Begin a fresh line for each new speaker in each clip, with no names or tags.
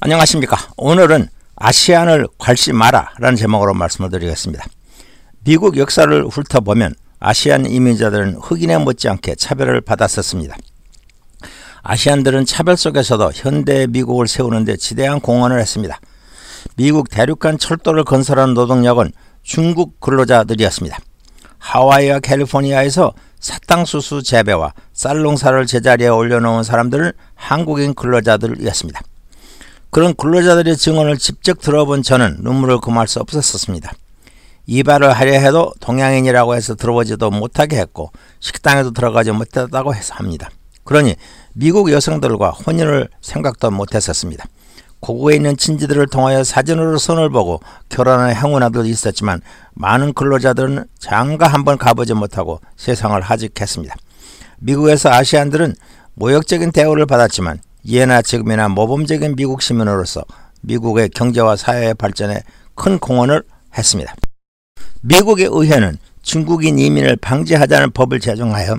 안녕하십니까. 오늘은 아시안을 괄시 마라 라는 제목으로 말씀을 드리겠습니다. 미국 역사를 훑어보면 아시안 이민자들은 흑인에 못지않게 차별을 받았었습니다. 아시안들은 차별 속에서도 현대 미국을 세우는 데 지대한 공헌을 했습니다. 미국 대륙간 철도를 건설한 노동력은 중국 근로자들이었습니다. 하와이와 캘리포니아에서 사탕수수 재배와 쌀농사를 제자리에 올려놓은 사람들은 한국인 근로자들이었습니다. 그런 근로자들의 증언을 직접 들어본 저는 눈물을 금할 수 없었습니다. 이발을 하려 해도 동양인이라고 해서 들어보지도 못하게 했고 식당에도 들어가지 못했다고 해서 합니다. 그러니 미국 여성들과 혼인을 생각도 못했었습니다. 고국에 있는 친지들을 통하여 사진으로 선을 보고 결혼한 행운아들도 있었지만 많은 근로자들은 장가 한번 가보지 못하고 세상을 하직했습니다. 미국에서 아시안들은 모욕적인 대우를 받았지만 예나 지금이나 모범적인 미국 시민으로서 미국의 경제와 사회의 발전에 큰 공헌을 했습니다. 미국의 의회는 중국인 이민을 방지하자는 법을 제정하여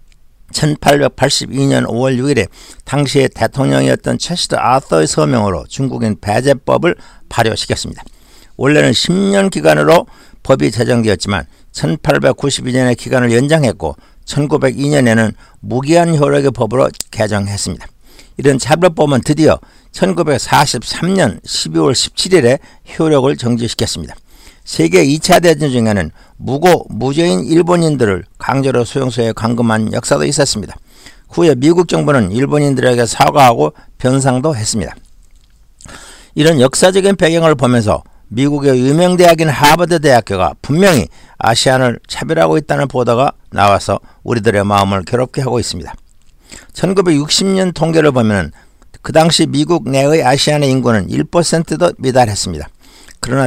1882년 5월 6일에 당시의 대통령이었던 체스터 아서의 서명으로 중국인 배제법을 발효시켰습니다. 원래는 10년 기간으로 법이 제정되었지만 1892년에 기간을 연장했고 1902년에는 무기한 효력의 법으로 개정했습니다. 이런 차별법은 드디어 1943년 12월 17일에 효력을 정지시켰습니다. 세계 2차 대전 중에는 무고 무죄인 일본인들을 강제로 수용소에 감금한 역사도 있었습니다. 후에 미국 정부는 일본인들에게 사과하고 변상도 했습니다. 이런 역사적인 배경을 보면서 미국의 유명 대학인 하버드 대학교가 분명히 아시안을 차별하고 있다는 보도가 나와서 우리들의 마음을 괴롭게 하고 있습니다. 1960년 통계를 보면 그 당시 미국 내의 아시안의 인구는 1%도 미달했습니다. 그러나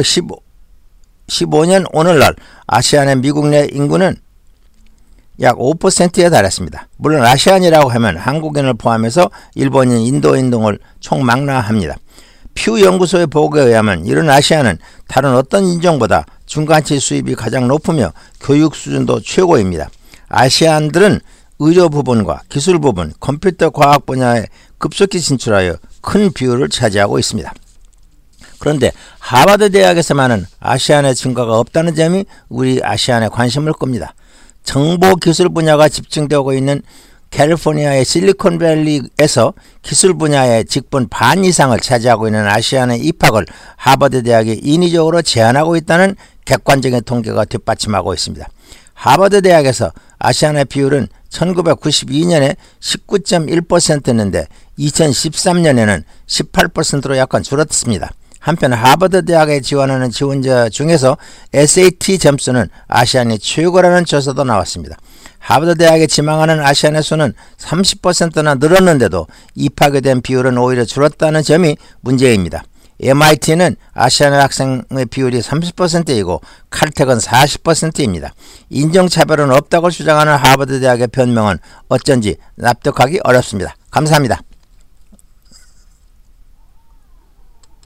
1915년 오늘날 아시안의 미국 내 인구는 약 5%에 달했습니다. 물론 아시안이라고 하면 한국인을 포함해서 일본인, 인도인 등을 총망라합니다. 퓨 연구소의 보고에 의하면 이런 아시안은 다른 어떤 인종보다 중간치 수입이 가장 높으며 교육 수준도 최고입니다. 아시안들은 의료 부분과 기술 부분, 컴퓨터 과학 분야에 급속히 진출하여 큰 비율을 차지하고 있습니다. 그런데 하버드 대학에서만은 아시안의 증가가 없다는 점이 우리 아시안의 관심을 끕니다. 정보 기술 분야가 집중되고 있는 캘리포니아의 실리콘밸리에서 기술 분야의 직분 반 이상을 차지하고 있는 아시안의 입학을 하버드 대학이 인위적으로 제한하고 있다는 객관적인 통계가 뒷받침하고 있습니다. 하버드 대학에서 아시안의 비율은 1992년에 19.1%였는데 2013년에는 18%로 약간 줄었습니다. 한편 하버드 대학에 지원하는 지원자 중에서 SAT 점수는 아시안이 최고라는 조사도 나왔습니다. 하버드 대학에 지망하는 아시안의 수는 30%나 늘었는데도 입학에 된 비율은 오히려 줄었다는 점이 문제입니다. MIT는 아시안 학생의 비율이 30%이고 칼텍은 40%입니다. 인종차별은 없다고 주장하는 하버드 대학의 변명은 어쩐지 납득하기 어렵습니다. 감사합니다.